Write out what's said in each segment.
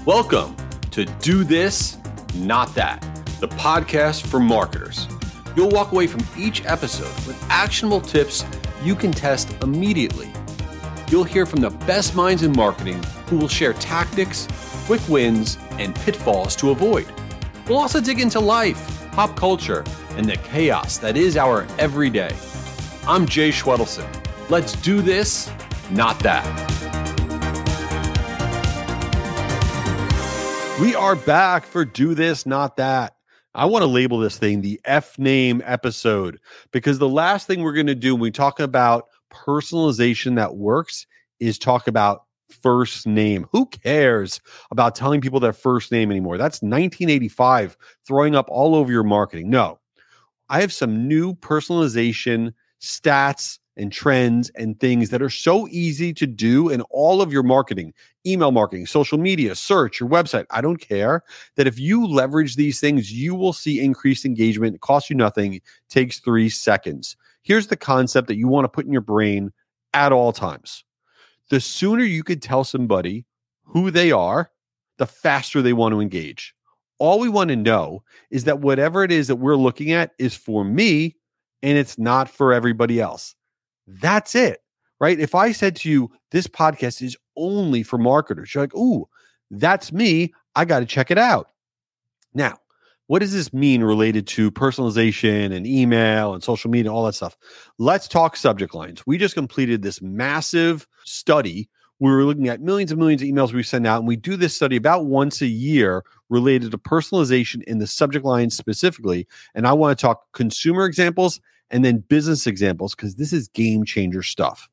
Welcome to Do This, Not That, the podcast for marketers. You'll walk away from each episode with actionable tips you can test immediately. You'll hear from the best minds in marketing who will share tactics, quick wins, and pitfalls to avoid. We'll also dig into life, pop culture, and the chaos that is our everyday. I'm Jay Schwedelson. Let's do this, not that. We are back for Do This, Not That. I want to label this thing the F-name episode because the last thing we're going to do when we talk about personalization that works is talk about first name. Who cares about telling people their first name anymore? That's 1985 throwing up all over your marketing. No, I have some new personalization stats and trends and things that are so easy to do in all of your marketing, email marketing, social media, search, your website. I don't care that if you leverage these things, you will see increased engagement. It costs you nothing, takes 3 seconds. Here's the concept that you want to put in your brain at all times. The sooner you could tell somebody who they are, the faster they want to engage. All we want to know is that whatever it is that we're looking at is for me and it's not for everybody else. That's it, right? If I said to you, this podcast is only for marketers, you're like, ooh, that's me. I got to check it out. Now, what does this mean related to personalization and email and social media, all that stuff? Let's talk subject lines. We just completed this massive study. We were looking at millions and millions of emails we send out, and we do this study about once a year related to personalization in the subject line specifically. And I want to talk consumer examples and then business examples, because this is game changer stuff.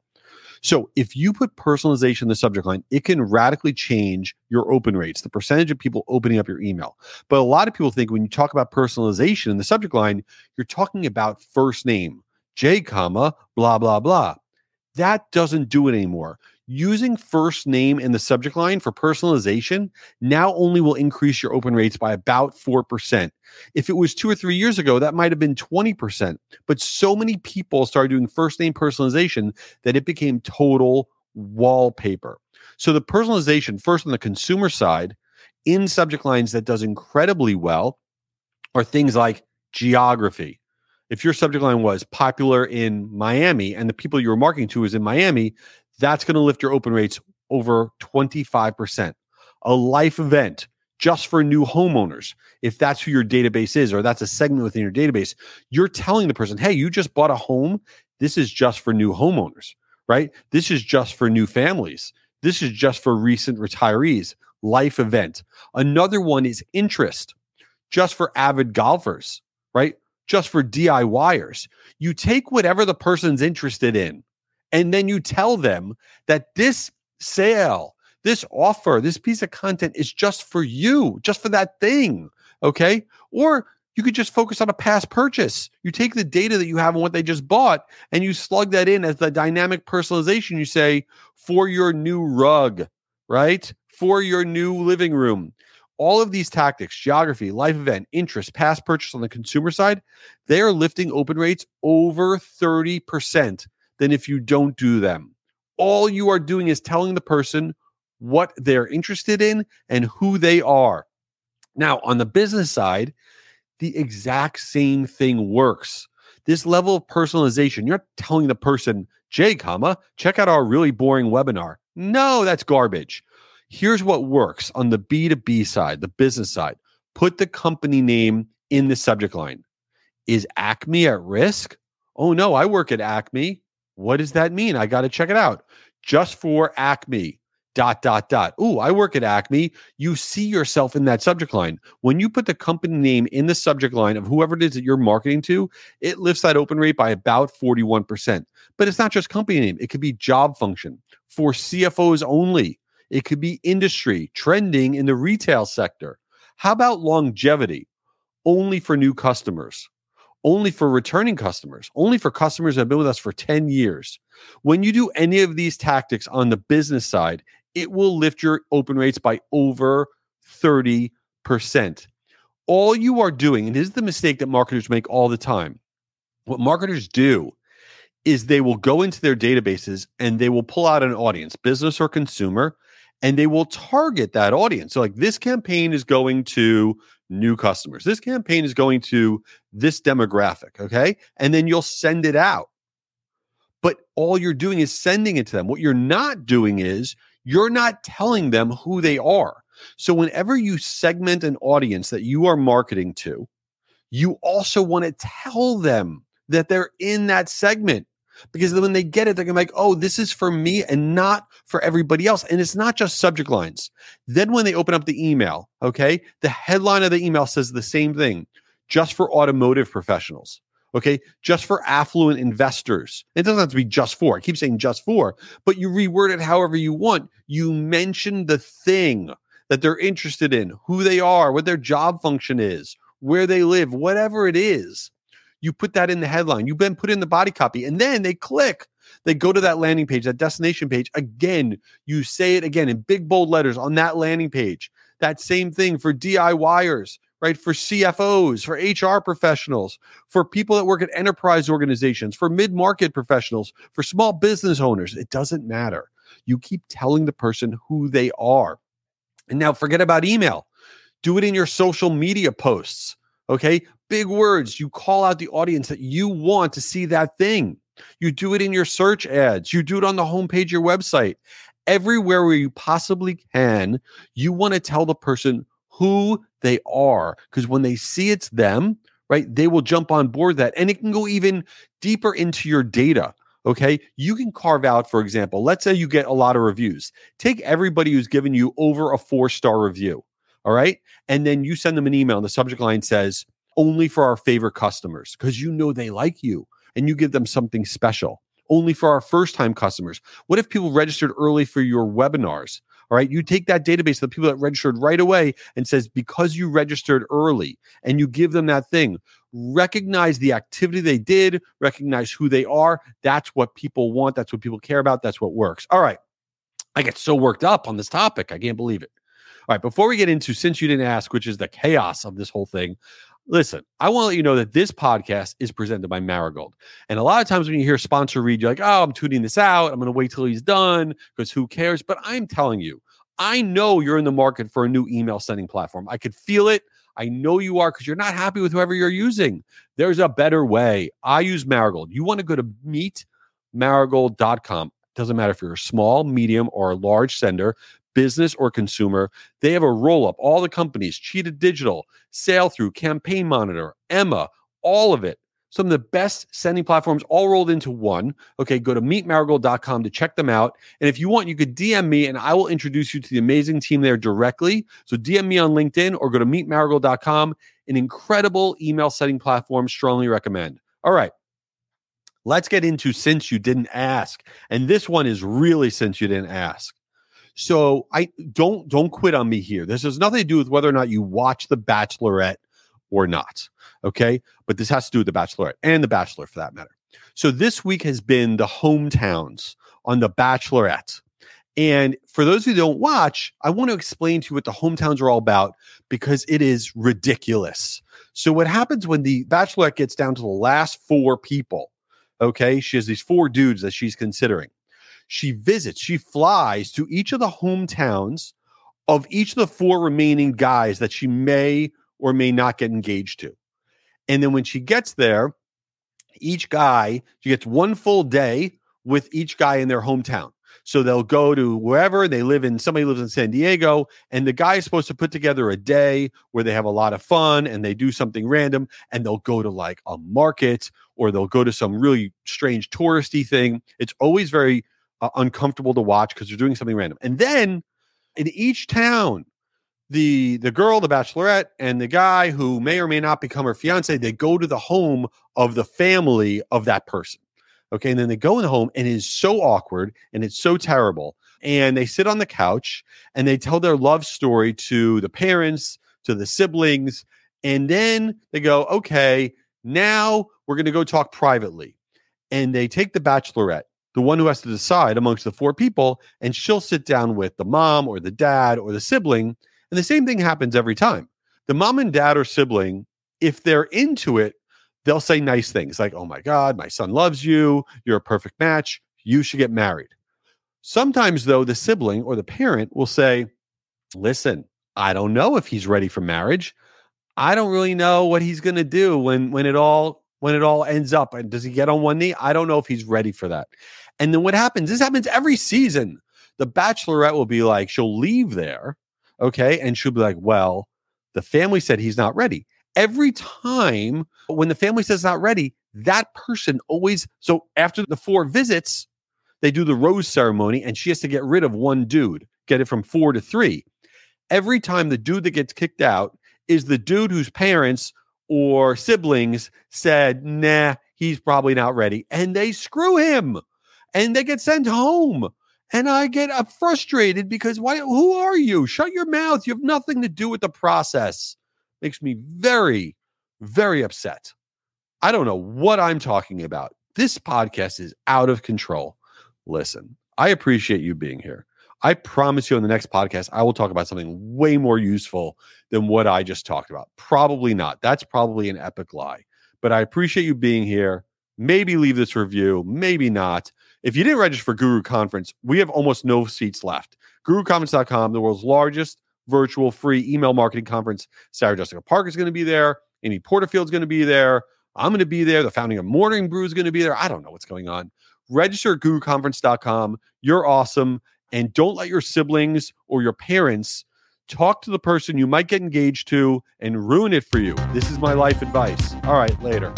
So if you put personalization in the subject line, it can radically change your open rates, the percentage of people opening up your email. But a lot of people think when you talk about personalization in the subject line, you're talking about first name, J, blah, blah, blah. That doesn't do it anymore. Using first name in the subject line for personalization now only will increase your open rates by about 4%. If it was 2 or 3 years ago, that might have been 20%. But so many people started doing first name personalization that it became total wallpaper. So the personalization, first on the consumer side, in subject lines that does incredibly well are things like geography. If your subject line was popular in Miami and the people you were marketing to is in Miami, that's going to lift your open rates over 25%. A life event just for new homeowners, if that's who your database is, or that's a segment within your database, you're telling the person, hey, you just bought a home. This is just for new homeowners, right? This is just for new families. This is just for recent retirees. Life event. Another one is interest, just for avid golfers, right? Just for DIYers. You take whatever the person's interested in, and then you tell them that this sale, this offer, this piece of content is just for you, just for that thing, okay? Or you could just focus on a past purchase. You take the data that you have on what they just bought and you slug that in as the dynamic personalization. You say, for your new rug, right? For your new living room. All of these tactics, geography, life event, interest, past purchase on the consumer side, they are lifting open rates over 30% than if you don't do them. All you are doing is telling the person what they're interested in and who they are. Now, on the business side, the exact same thing works. This level of personalization, you're not telling the person, Jay, check out our really boring webinar. No, that's garbage. Here's what works on the B2B side, the business side. Put the company name in the subject line. Is Acme at risk? Oh no, I work at Acme. What does that mean? I got to check it out. Just for Acme, ... Ooh, I work at Acme. You see yourself in that subject line. When you put the company name in the subject line of whoever it is that you're marketing to, it lifts that open rate by about 41%. But it's not just company name. It could be job function for CFOs only. It could be industry, trending in the retail sector. How about longevity? Only for new customers. Only for returning customers, only for customers that have been with us for 10 years. When you do any of these tactics on the business side, it will lift your open rates by over 30%. All you are doing, and this is the mistake that marketers make all the time. What marketers do is they will go into their databases and they will pull out an audience, business or consumer, and they will target that audience. So like this campaign is going to new customers. This campaign is going to this demographic, okay? And then you'll send it out. But all you're doing is sending it to them. What you're not doing is you're not telling them who they are. So whenever you segment an audience that you are marketing to, you also want to tell them that they're in that segment. Because then when they get it, they're going to be like, oh, this is for me and not for everybody else. And it's not just subject lines. Then when they open up the email, okay, the headline of the email says the same thing, just for automotive professionals, okay, just for affluent investors. It doesn't have to be just for. I keep saying just for, but you reword it however you want. You mention the thing that they're interested in, who they are, what their job function is, where they live, whatever it is. You put that in the headline. You then put in the body copy, and then they click. They go to that landing page, that destination page. Again, you say it again in big, bold letters on that landing page. That same thing for DIYers, right? For CFOs, for HR professionals, for people that work at enterprise organizations, for mid-market professionals, for small business owners. It doesn't matter. You keep telling the person who they are. And now forget about email. Do it in your social media posts. Okay, big words. You call out the audience that you want to see that thing. You do it in your search ads. You do it on the homepage of your website. Everywhere where you possibly can, you want to tell the person who they are. Because when they see it's them, right, they will jump on board that. And it can go even deeper into your data. Okay, you can carve out, for example, let's say you get a lot of reviews. Take everybody who's given you over a 4-star review. All right. And then you send them an email and the subject line says, only for our favorite customers, because you know they like you and you give them something special. Only for our first-time customers. What if people registered early for your webinars? All right. You take that database of the people that registered right away and says, because you registered early, and you give them that thing. Recognize the activity they did, recognize who they are. That's what people want. That's what people care about. That's what works. All right. I get so worked up on this topic. I can't believe it. All right, before we get into Since You Didn't Ask, which is the chaos of this whole thing, listen, I want to let you know that this podcast is presented by Marigold. And a lot of times when you hear sponsor read, you're like, oh, I'm tuning this out. I'm going to wait till he's done because who cares? But I'm telling you, I know you're in the market for a new email sending platform. I could feel it. I know you are because you're not happy with whoever you're using. There's a better way. I use Marigold. You want to go to meetmarigold.com. Doesn't matter if you're a small, medium, or a large sender, business or consumer. They have a roll-up. All the companies, Cheetah Digital, Sailthrough, Campaign Monitor, Emma, all of it. Some of the best sending platforms all rolled into one. Okay, go to meetmarigold.com to check them out. And if you want, you could DM me and I will introduce you to the amazing team there directly. So DM me on LinkedIn or go to meetmarigold.com. An incredible email setting platform. Strongly recommend. All right. Let's get into Since You Didn't Ask. And this one is really Since You Didn't Ask. So I don't quit on me here. This has nothing to do with whether or not you watch The Bachelorette or not. Okay. But this has to do with The Bachelorette and The Bachelor for that matter. So this week has been the hometowns on The Bachelorette. And for those who don't watch, I want to explain to you what the hometowns are all about because it is ridiculous. So what happens when The Bachelorette gets down to the last 4 people? Okay. She has these 4 dudes that she's considering. She flies to each of the hometowns of each of the 4 remaining guys that she may or may not get engaged to. And then when she gets there, each guy, she gets 1 full day with each guy in their hometown. So they'll go to wherever somebody lives in San Diego, and the guy is supposed to put together a day where they have a lot of fun and they do something random, and they'll go to like a market or they'll go to some really strange touristy thing. It's always very uncomfortable to watch because they're doing something random. And then in each town, the girl, the Bachelorette, and the guy who may or may not become her fiance, they go to the home of the family of that person. Okay. And then they go in the home and it is so awkward and it's so terrible. And they sit on the couch and they tell their love story to the parents, to the siblings. And then they go, okay, now we're going to go talk privately. And they take the Bachelorette, the one who has to decide amongst the 4 people, and she'll sit down with the mom or the dad or the sibling. And the same thing happens every time. The mom and dad or sibling, if they're into it, they'll say nice things like, oh my God, my son loves you. You're a perfect match. You should get married. Sometimes, though, the sibling or the parent will say, listen, I don't know if he's ready for marriage. I don't really know what he's going to do when it all ends up. And does he get on one knee? I don't know if he's ready for that. And then what happens? This happens every season. The bachelorette will be like, she'll leave there, okay? And she'll be like, well, the family said he's not ready. Every time when the family says not ready, that person always, so after the 4 visits, they do the rose ceremony and she has to get rid of one dude, get it from 4 to 3. Every time the dude that gets kicked out is the dude whose parents or siblings said, nah, he's probably not ready. And they screw him and they get sent home. And I get frustrated because who are you? Shut your mouth. You have nothing to do with the process. Makes me very, very upset. I don't know what I'm talking about. This podcast is out of control. Listen, I appreciate you being here. I promise you on the next podcast, I will talk about something way more useful than what I just talked about. Probably not. That's probably an epic lie. But I appreciate you being here. Maybe leave this review. Maybe not. If you didn't register for Guru Conference, we have almost no seats left. GuruConference.com, the world's largest virtual free email marketing conference. Sarah Jessica Parker is going to be there. Amy Porterfield is going to be there. I'm going to be there. The founding of Morning Brew is going to be there. I don't know what's going on. Register at GuruConference.com. You're awesome. And don't let your siblings or your parents talk to the person you might get engaged to and ruin it for you. This is my life advice. All right, later.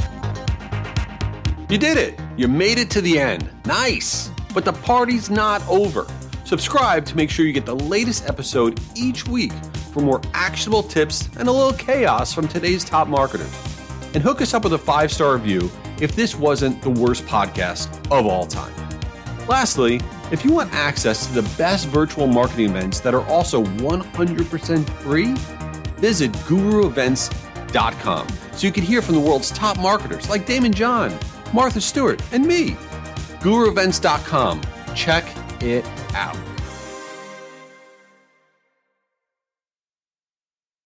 You did it. You made it to the end. Nice. But the party's not over. Subscribe to make sure you get the latest episode each week for more actionable tips and a little chaos from today's top marketers. And hook us up with a 5-star review if this wasn't the worst podcast of all time. Lastly, if you want access to the best virtual marketing events that are also 100% free, visit guruevents.com so you can hear from the world's top marketers like Damon John, Martha Stewart, and me. guruevents.com. Check it out.